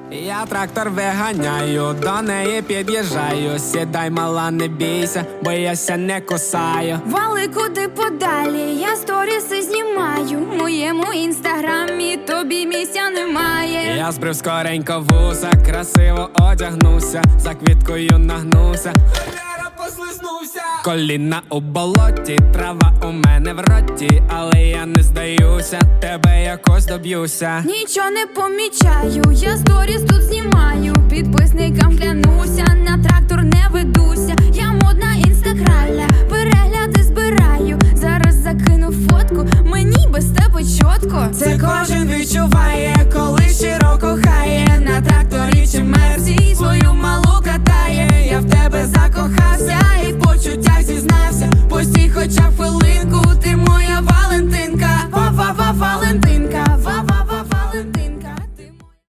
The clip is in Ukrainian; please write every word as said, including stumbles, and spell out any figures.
Я трактор виганяю, до неї під'їжджаю. Сідай, мала, не бійся, бо я ся не кусаю. Вали куди подалі, я сторіси знімаю. В моєму інстаграмі тобі місця немає. Я збрив скоренько вуса, красиво одягнуся, за квіткою нагнуся, Валера послизнувся. Коліна у болоті, трава у мене в роті, але я не здаюся, тебе якось доб'юся. Нічого не помічаю, я з